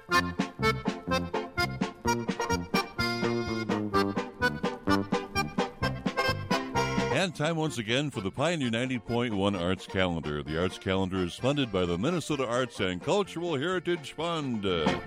And time once again for the Pioneer 90.1 Arts Calendar. The Arts Calendar is funded by the Minnesota Arts and Cultural Heritage Fund.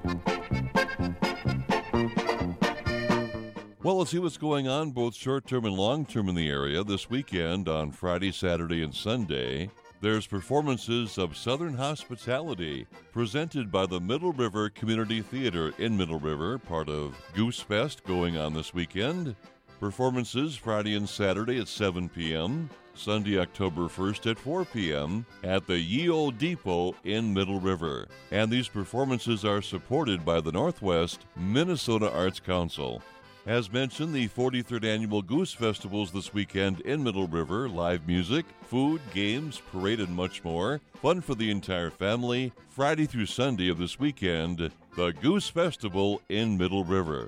Well, let's see what's going on both short-term and long-term in the area. This weekend on Friday, Saturday, and Sunday, there's performances of Southern Hospitality presented by the Middle River Community Theater in Middle River, part of Goose Fest going on this weekend. Performances Friday and Saturday at 7 p.m., Sunday, October 1st at 4 p.m. at the Ye Olde Depot in Middle River. And these performances are supported by the Northwest Minnesota Arts Council. As mentioned, the 43rd Annual Goose Festival's this weekend in Middle River. Live music, food, games, parade, and much more. Fun for the entire family. Friday through Sunday of this weekend, the Goose Festival in Middle River.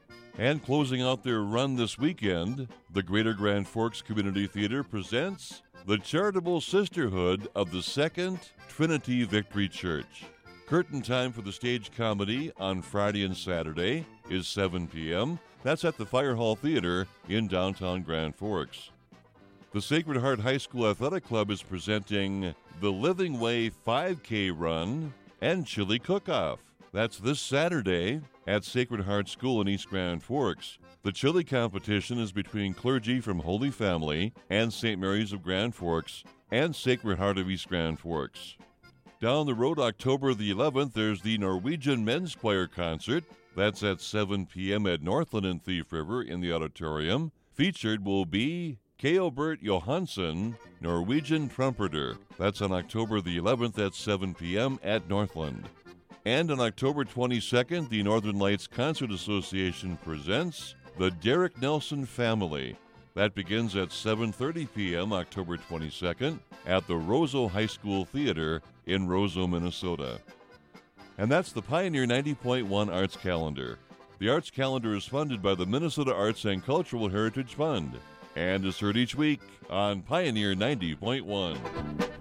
And closing out their run this weekend, the Greater Grand Forks Community Theater presents the Charitable Sisterhood of the Second Trinity Victory Church. Curtain time for the stage comedy on Friday and Saturday is 7 p.m. That's at the Fire Hall Theater in downtown Grand Forks. The Sacred Heart High School Athletic Club is presenting the Living Way 5K Run and Chili Cook-Off. That's this Saturday at Sacred Heart School in East Grand Forks. The chili competition is between clergy from Holy Family and St. Mary's of Grand Forks and Sacred Heart of East Grand Forks. Down the road, October the 11th, there's the Norwegian Men's Choir Concert. That's at 7 p.m. at Northland and Thief River in the auditorium. Featured will be Keobert Johansson, Norwegian trumpeter. That's on October the 11th at 7 p.m. at Northland. And on October 22nd, the Northern Lights Concert Association presents the Derek Nelson Family. That begins at 7:30 p.m. October 22nd at the Roseau High School Theater in Roseau, Minnesota. And that's the Pioneer 90.1 Arts Calendar. The Arts Calendar is funded by the Minnesota Arts and Cultural Heritage Fund and is heard each week on Pioneer 90.1.